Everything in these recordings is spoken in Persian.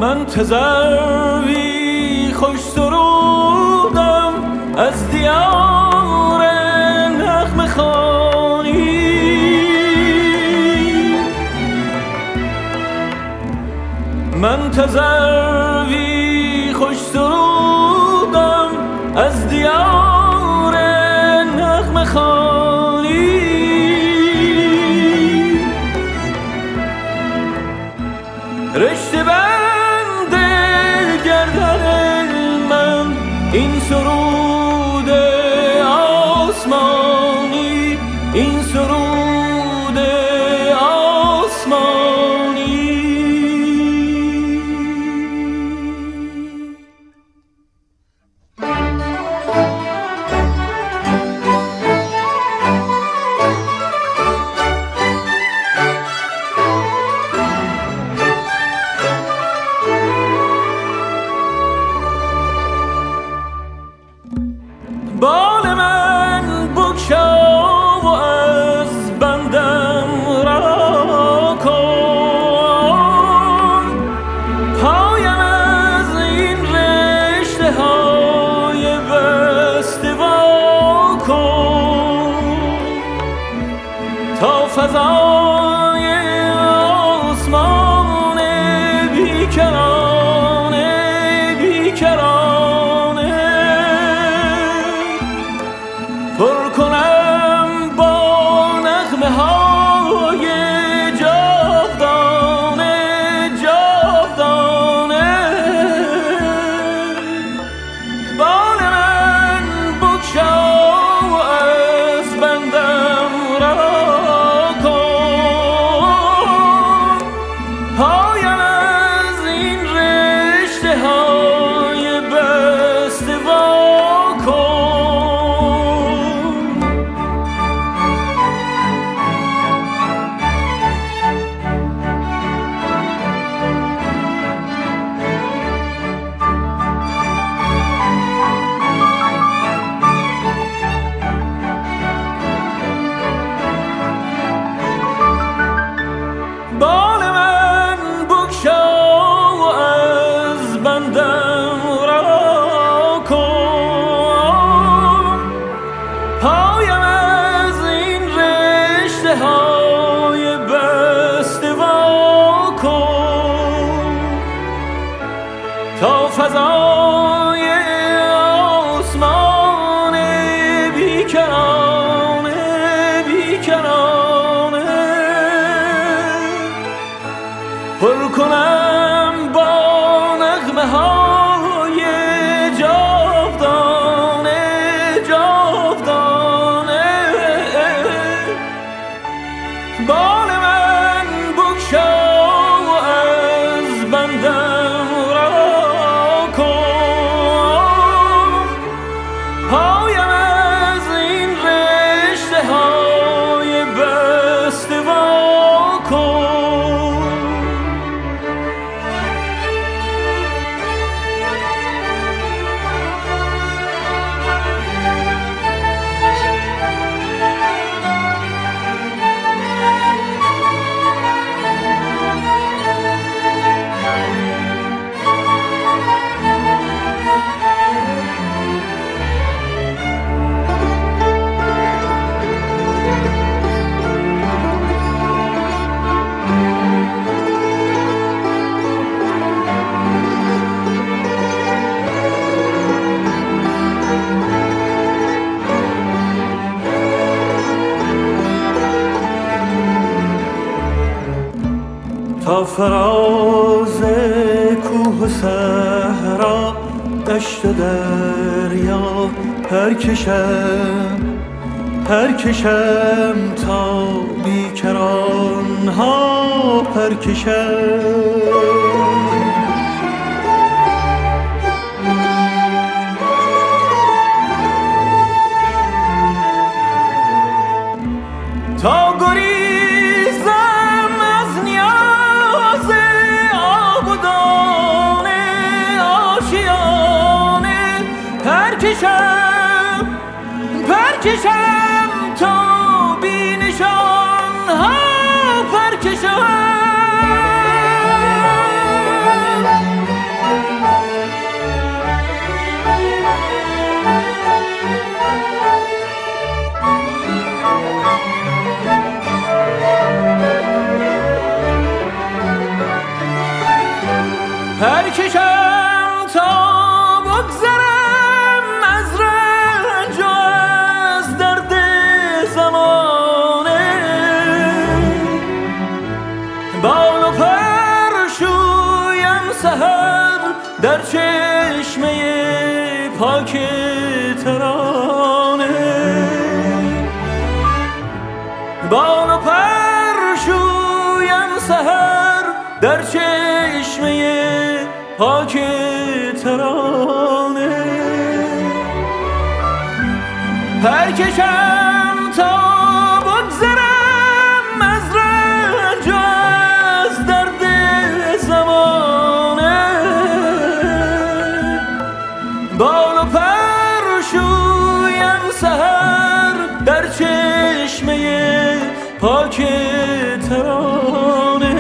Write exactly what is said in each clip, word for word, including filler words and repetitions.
من تزروی خوش سرودم از دیار نغمه خوانی. من تزروی خوش سرودم از دیار نغمه خوانی. رشته بند گردن من این سرود آسمانی، این سرود آسمانی. بال من بگشا و از بندم رها کن، پایم از این رشته های بسته وا کن، تا فضای آسمان بیکرانه بیکرانه پر کنم با نغمه های جاودانه جاودانه. بال من بگشا و از بندم رها کن، پایم از این رشته های بسته وا کن. بال من بگشا و از بندم رها کن، پایم از این رشته های بسته وا کن، تا فضای آسمان بیکرانه بیکرانه پر کنم با نغمه های جاودانه جاودانه. بال من بگشا و از بندم رها کن، پایم از این رشته های بسته وا کن. تا فراز کوه و صحرا دشت و دریا پرکشم پرکشم تا بیکران ها پرکشم. تا گریزم از نیاز آب و دانه آشیانه پرکشم پرکشم تا بی نشان ها پرکشم. برکشم تا بگذرم از رنج و از درد زمانه، بال و پر شویم سحر در چشمه پاک ترانه، بال و پر شویم سحر در چشمه پاک ترانه، پرکشم تا بگذرم از رنج و از درد زمانه، بال و پر شویم سحر در چشمه پاک ترانه،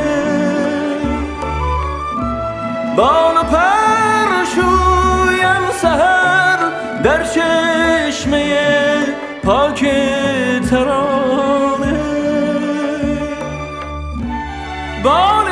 بال و پر شویم سحر در چشمه پاک ترانه، بال